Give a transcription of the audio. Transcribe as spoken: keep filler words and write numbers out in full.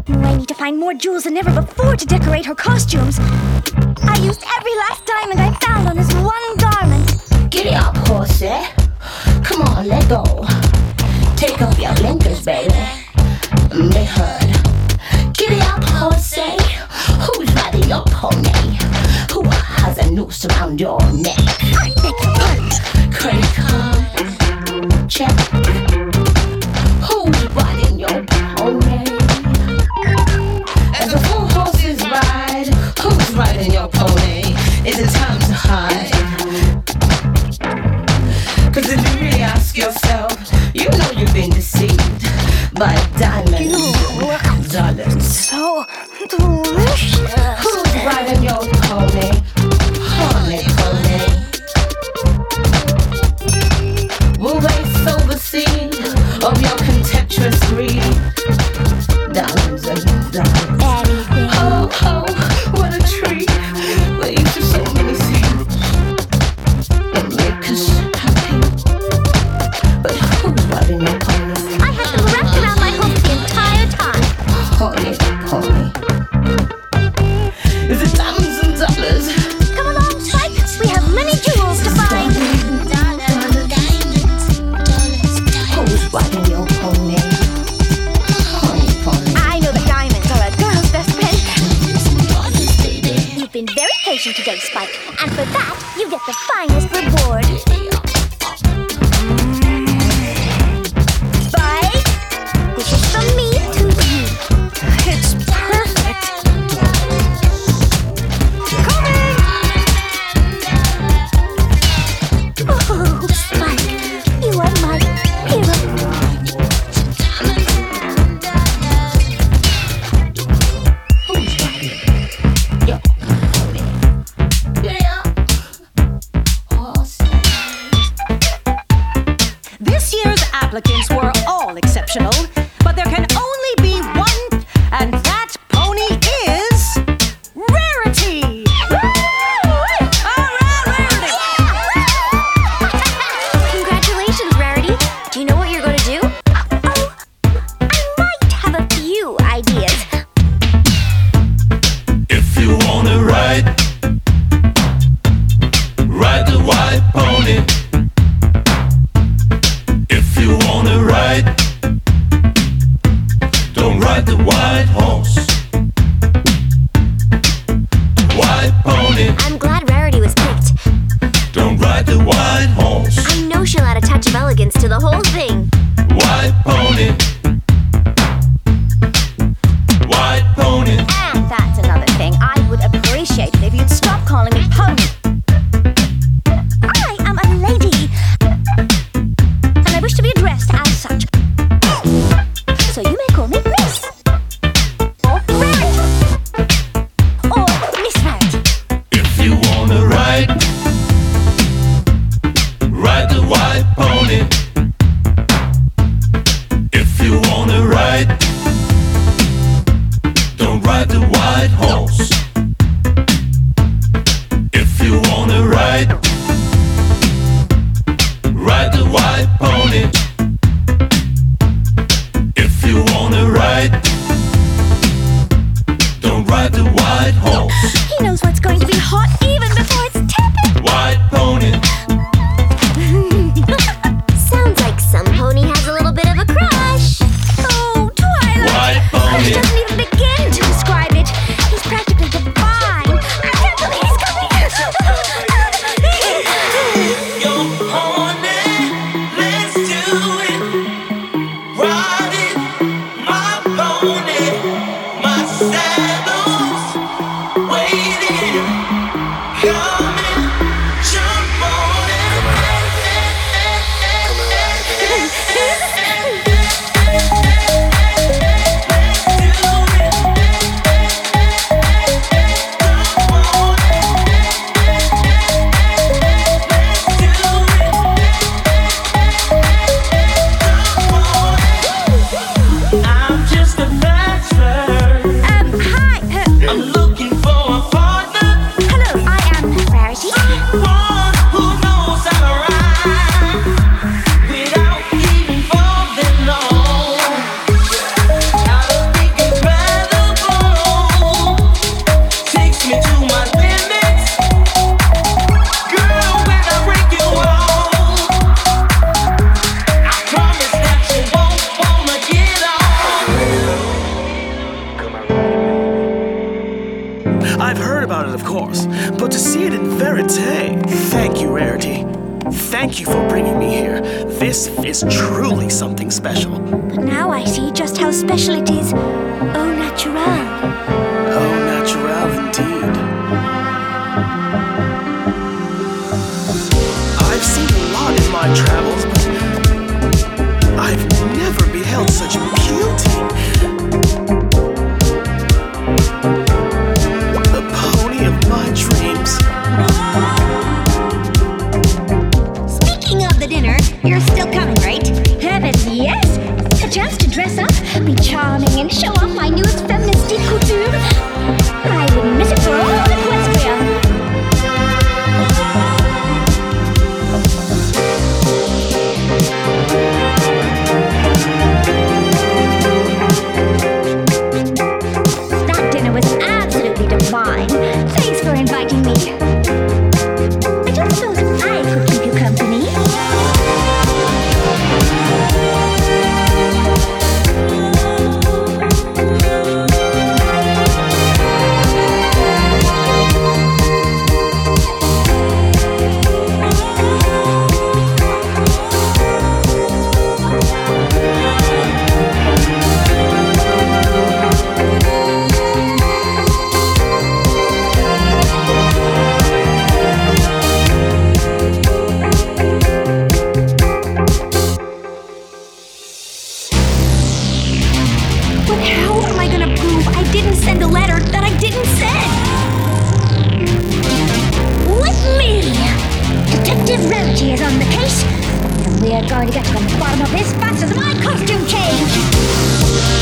I need to find more jewels than ever before to decorate her costumes. I used every last diamond I found on this one garment. Giddy up, horsey. Come on, let go. Take off your blinkers, baby. Be heard. Giddy up, horsey. Who's riding your pony? Who has a noose around your neck? I beg your pardon. Credit card. Check. Who's riding your pony? As the four horses ride, who's riding your pony? Is it time to hide? Cause if you really ask yourself, you know you've been deceived by diamonds and dollars. So delicious. Who's riding your pony? Honey pony. Will they sow the seed of your contemptuous greed? Diamonds and dollars. Anything. Oh, oh, what a treat. Waves of so many seeds. It make us happy. But who's riding your pony? I had them wrapped around my hoof the entire time. Honey pony. Is it diamonds and dollars? Come along, Spike. We have many jewels to find. Who's riding your pony? Honey pony. I know that diamonds are a girl's best friend. Baby. You've been very patient today, Spike, and for that, you get the finest reward. Spike, this is from me to you. It's perfect. Coming! Oh, Spike, you are my hero. Who's riding your pony? Yeah. Horse. This year's applicants were all exceptional, but there can only be one, and that pony is Rarity! All right, Rarity! Congratulations, Rarity. Do you know what you're going to do? Oh, I might have a few ideas. If you wanna ride, ride the white pony. If you wanna ride, don't ride the white horse. White pony, I'm glad Rarity was picked. don't ride the white horse. I know she'll add a touch of elegance to the whole thing. White pony, white pony. And that's another thing. I would appreciate it if you'd stop calling me Pony. I am a lady, and I wish to be addressed as such. So you may call me Miss, or Rarity, or Miss Rarity. If you wanna ride, ride the white pony. If you wanna ride, don't ride the white horse. If you wanna ride, ride the white pony. If you wanna ride, don't ride the white horse. He knows what's going to be hot even before it's tepid. White pony, Sounds like some pony has a little bit of a crush. Oh, Twilight. white Crush pony. doesn't even begin to describe it. He's practically the I've heard about it, of course, but to see it in verite, thank you, Rarity. Thank you for bringing me here. This is truly something special. But now I see just how special it is. Au naturel. Au naturel, indeed. I've seen a lot in my travels, but I've never beheld such beauty. The pony of my dreams. Speaking of the dinner, you're still coming, right? Heavens, yes! A chance to dress up, be charming, and show off my newest feminist de couture. I wouldn't miss it for all of Equestria. That dinner was absolutely divine. Thanks for inviting me. I don't suppose I could keep you company. But how am I gonna prove I didn't send a letter that I didn't send? With me! Detective Rarity is on the case, and we're going to get to the bottom of this fast as my costume change!